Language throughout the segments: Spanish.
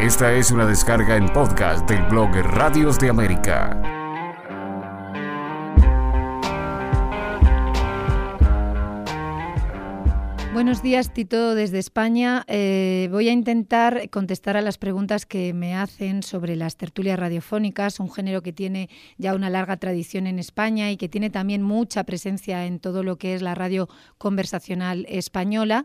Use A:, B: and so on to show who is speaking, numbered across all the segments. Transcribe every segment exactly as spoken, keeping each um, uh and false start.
A: Esta es una descarga en podcast del blog Radios de América.
B: Buenos días, Tito, desde España. Eh, voy a intentar contestar a las preguntas que me hacen sobre las tertulias radiofónicas, un género que tiene ya una larga tradición en España y que tiene también mucha presencia en todo lo que es la radio conversacional española.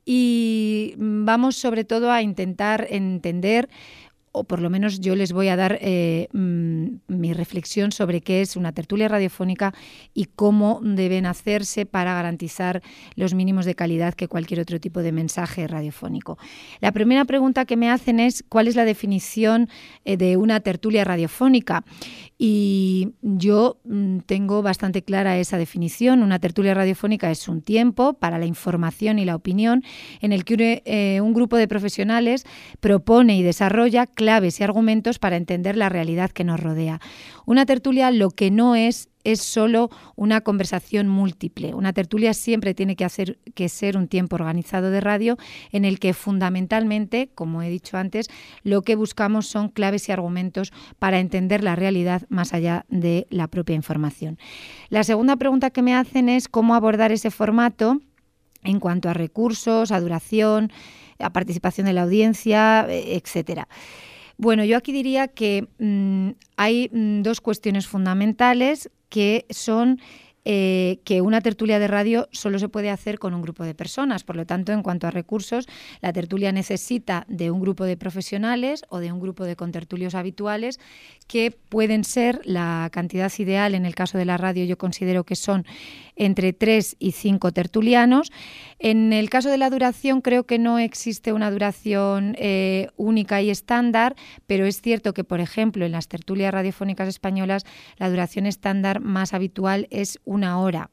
B: Y vamos sobre todo a intentar entender, o por lo menos yo les voy a dar eh, mi reflexión sobre qué es una tertulia radiofónica y cómo deben hacerse para garantizar los mínimos de calidad que cualquier otro tipo de mensaje radiofónico. La primera pregunta que me hacen es ¿cuál es la definición eh, de una tertulia radiofónica? Y yo mm, tengo bastante clara esa definición. Una tertulia radiofónica es un tiempo para la información y la opinión en el que eh, un grupo de profesionales propone y desarrolla claves y argumentos para entender la realidad que nos rodea. Una tertulia lo que no es es solo una conversación múltiple. Una tertulia siempre tiene que, hacer, que ser un tiempo organizado de radio en el que fundamentalmente, como he dicho antes, lo que buscamos son claves y argumentos para entender la realidad más allá de la propia información. La segunda pregunta que me hacen es cómo abordar ese formato en cuanto a recursos, a duración, a participación de la audiencia, etcétera. Bueno, yo aquí diría que mmm, hay mmm, dos cuestiones fundamentales que son eh, que una tertulia de radio solo se puede hacer con un grupo de personas. Por lo tanto, en cuanto a recursos, la tertulia necesita de un grupo de profesionales o de un grupo de contertulios habituales que pueden ser, la cantidad ideal en el caso de la radio yo considero que son entre tres y cinco tertulianos. En el caso de la duración creo que no existe una duración eh, única y estándar, pero es cierto que, por ejemplo, en las tertulias radiofónicas españolas la duración estándar más habitual es una hora.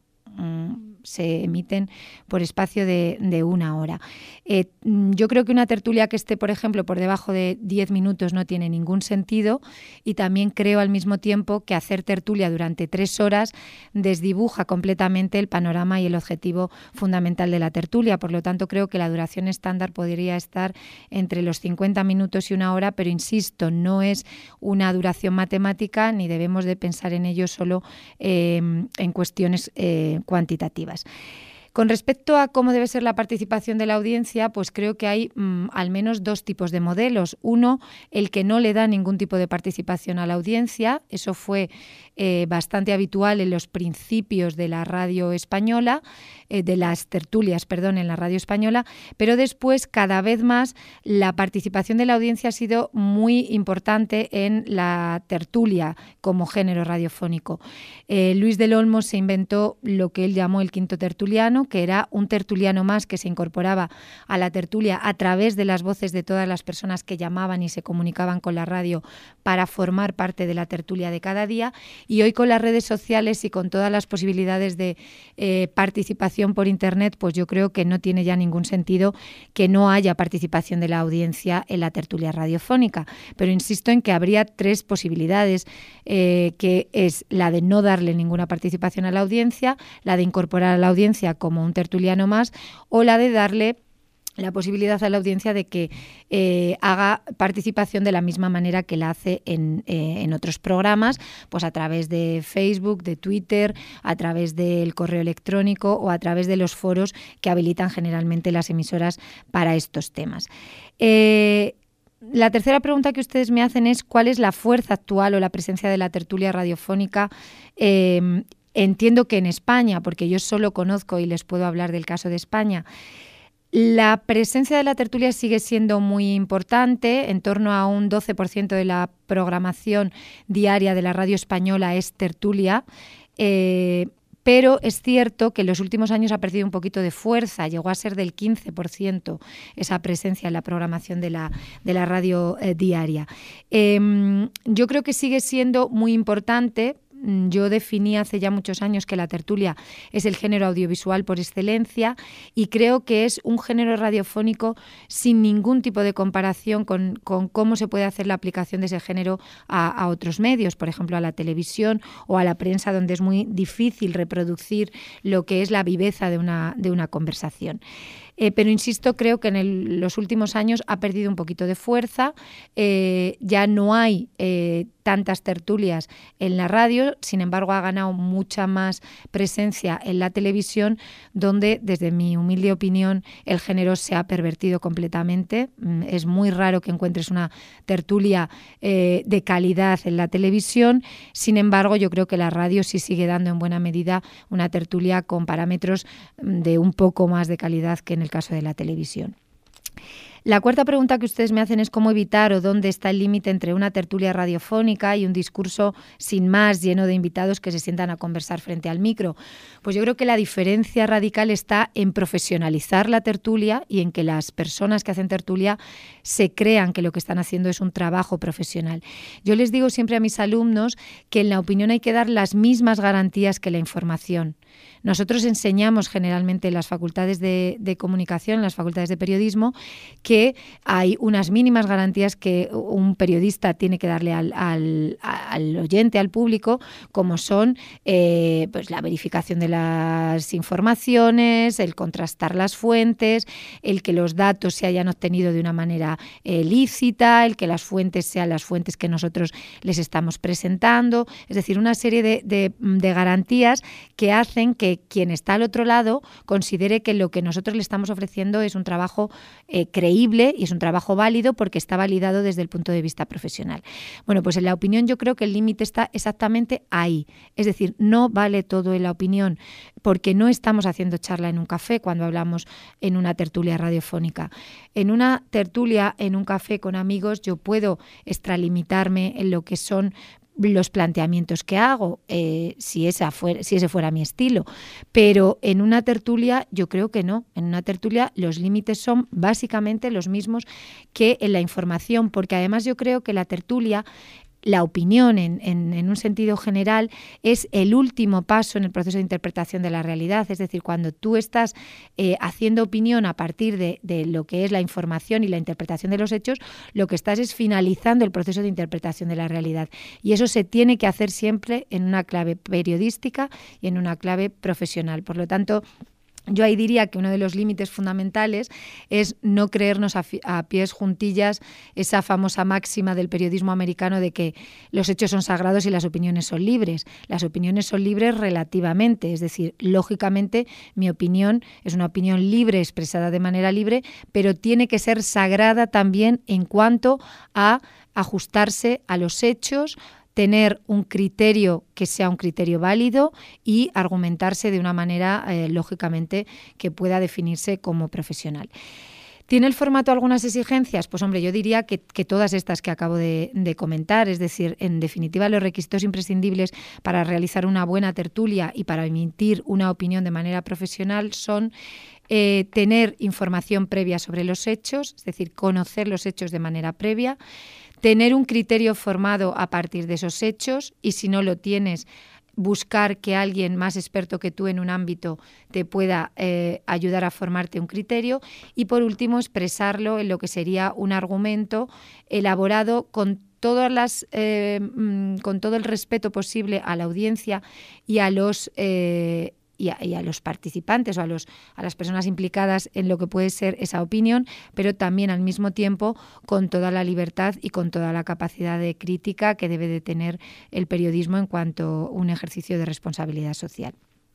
B: Se emiten por espacio de, de una hora. Eh, yo creo que una tertulia que esté, por ejemplo, por debajo de diez minutos no tiene ningún sentido, y también creo al mismo tiempo que hacer tertulia durante tres horas desdibuja completamente el panorama y el objetivo fundamental de la tertulia. Por lo tanto, creo que la duración estándar podría estar entre los cincuenta minutos y una hora, pero insisto, no es una duración matemática ni debemos de pensar en ello solo eh, en cuestiones eh, cuantitativas. Con respecto a cómo debe ser la participación de la audiencia, pues creo que hay mmm, al menos dos tipos de modelos. Uno, el que no le da ningún tipo de participación a la audiencia. Eso fue eh, bastante habitual en los principios de la radio española, eh, de las tertulias, perdón, en la radio española, pero después cada vez más la participación de la audiencia ha sido muy importante en la tertulia como género radiofónico. Eh, Luis del Olmo se inventó lo que él llamó el quinto tertuliano, que era un tertuliano más que se incorporaba a la tertulia a través de las voces de todas las personas que llamaban y se comunicaban con la radio para formar parte de la tertulia de cada día. Y hoy, con las redes sociales y con todas las posibilidades de eh, participación por Internet, pues yo creo que no tiene ya ningún sentido que no haya participación de la audiencia en la tertulia radiofónica. Pero insisto en que habría tres posibilidades, eh, que es la de no darle ninguna participación a la audiencia, la de incorporar a la audiencia como como un tertuliano más, o la de darle la posibilidad a la audiencia de que eh, haga participación de la misma manera que la hace en, eh, en otros programas, pues a través de Facebook, de Twitter, a través del correo electrónico o a través de los foros que habilitan generalmente las emisoras para estos temas. Eh, La tercera pregunta que ustedes me hacen es ¿cuál es la fuerza actual o la presencia de la tertulia radiofónica? Eh, entiendo que en España, porque yo solo conozco y les puedo hablar del caso de España. La presencia de la tertulia sigue siendo muy importante, en torno a un doce por ciento de la programación diaria de la radio española es tertulia. Eh, Pero es cierto que en los últimos años ha perdido un poquito de fuerza, llegó a ser del quince por ciento esa presencia en la programación de la, de la radio eh, diaria. Eh, yo creo que sigue siendo muy importante. Yo definí hace ya muchos años que la tertulia es el género audiovisual por excelencia y creo que es un género radiofónico sin ningún tipo de comparación con, con cómo se puede hacer la aplicación de ese género a, a otros medios, por ejemplo a la televisión o a la prensa, donde es muy difícil reproducir lo que es la viveza de una, de una conversación. Eh, pero insisto, creo que en el, los últimos años ha perdido un poquito de fuerza, eh, ya no hay eh, tantas tertulias en la radio, sin embargo ha ganado mucha más presencia en la televisión, donde desde mi humilde opinión el género se ha pervertido completamente. Es muy raro que encuentres una tertulia eh, de calidad en la televisión, sin embargo yo creo que la radio sí sigue dando en buena medida una tertulia con parámetros de un poco más de calidad que en el caso de la televisión. La cuarta pregunta que ustedes me hacen es cómo evitar o dónde está el límite entre una tertulia radiofónica y un discurso sin más, lleno de invitados que se sientan a conversar frente al micro. Pues yo creo que la diferencia radical está en profesionalizar la tertulia y en que las personas que hacen tertulia se crean que lo que están haciendo es un trabajo profesional. Yo les digo siempre a mis alumnos que en la opinión hay que dar las mismas garantías que la información. Nosotros enseñamos generalmente en las facultades de, de comunicación, en las facultades de periodismo, que hay unas mínimas garantías que un periodista tiene que darle al, al, al oyente, al público, como son eh, pues la verificación de las informaciones, el contrastar las fuentes, el que los datos se hayan obtenido de una manera eh, lícita, el que las fuentes sean las fuentes que nosotros les estamos presentando, es decir, una serie de, de, de garantías que hacen que quien está al otro lado considere que lo que nosotros le estamos ofreciendo es un trabajo eh, creíble y es un trabajo válido porque está validado desde el punto de vista profesional. Bueno, pues en la opinión yo creo que el límite está exactamente ahí. Es decir, no vale todo en la opinión porque no estamos haciendo charla en un café cuando hablamos en una tertulia radiofónica. En una tertulia, en un café con amigos, yo puedo extralimitarme en lo que son los planteamientos que hago, eh, si, esa fuera, si ese fuera mi estilo. Pero en una tertulia yo creo que no. En una tertulia los límites son básicamente los mismos que en la información, porque además yo creo que la tertulia, la opinión en, en, en un sentido general, es el último paso en el proceso de interpretación de la realidad. Es decir, cuando tú estás eh, haciendo opinión a partir de, de lo que es la información y la interpretación de los hechos, lo que estás es finalizando el proceso de interpretación de la realidad. Y eso se tiene que hacer siempre en una clave periodística y en una clave profesional. Por lo tanto, yo ahí diría que uno de los límites fundamentales es no creernos a, a pies juntillas esa famosa máxima del periodismo americano de que los hechos son sagrados y las opiniones son libres. Las opiniones son libres relativamente, es decir, lógicamente mi opinión es una opinión libre, expresada de manera libre, pero tiene que ser sagrada también en cuanto a ajustarse a los hechos, tener un criterio que sea un criterio válido y argumentarse de una manera, eh, lógicamente, que pueda definirse como profesional. ¿Tiene el formato algunas exigencias? Pues hombre, yo diría que, que todas estas que acabo de, de comentar, es decir, en definitiva los requisitos imprescindibles para realizar una buena tertulia y para emitir una opinión de manera profesional son eh, tener información previa sobre los hechos, es decir, conocer los hechos de manera previa, tener un criterio formado a partir de esos hechos y si no lo tienes, buscar que alguien más experto que tú en un ámbito te pueda eh, ayudar a formarte un criterio y por último expresarlo en lo que sería un argumento elaborado con todas las eh, con todo el respeto posible a la audiencia y a los eh, Y a, y a los participantes o a, los, a las personas implicadas en lo que puede ser esa opinión, pero también al mismo tiempo con toda la libertad y con toda la capacidad de crítica que debe de tener el periodismo en cuanto a un ejercicio de responsabilidad social.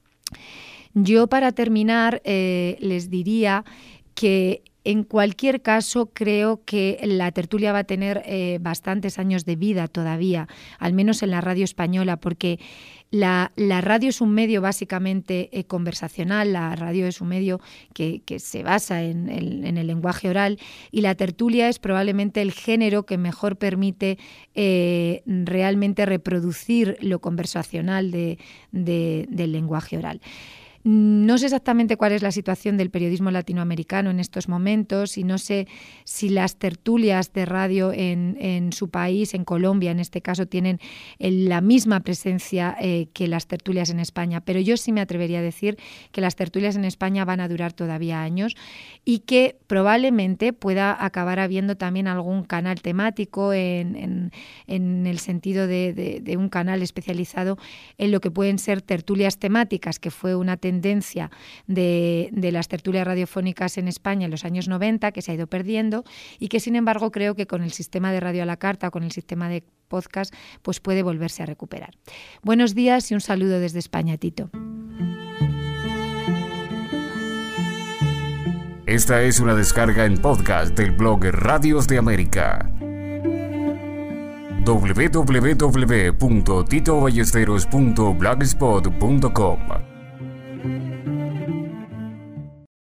B: Yo, para terminar, eh, les diría que en cualquier caso, creo que la tertulia va a tener eh, bastantes años de vida todavía, al menos en la radio española, porque la, la radio es un medio básicamente eh, conversacional, la radio es un medio que, que se basa en el, en el lenguaje oral y la tertulia es probablemente el género que mejor permite eh, realmente reproducir lo conversacional de, de, del lenguaje oral. No sé exactamente cuál es la situación del periodismo latinoamericano en estos momentos y no sé si las tertulias de radio en, en su país, en Colombia en este caso, tienen la misma presencia eh, que las tertulias en España, pero yo sí me atrevería a decir que las tertulias en España van a durar todavía años y que probablemente pueda acabar habiendo también algún canal temático en, en, en el sentido de, de, de un canal especializado en lo que pueden ser tertulias temáticas, que fue una tendencia tendencia de, de las tertulias radiofónicas en España en los años noventa, que se ha ido perdiendo y que, sin embargo, creo que con el sistema de radio a la carta o con el sistema de podcast, pues puede volverse a recuperar. Buenos días y un saludo desde España, Tito.
A: Esta es una descarga en podcast del blog Radios de América. doble u doble u doble u punto tito ballesteros punto blogspot punto com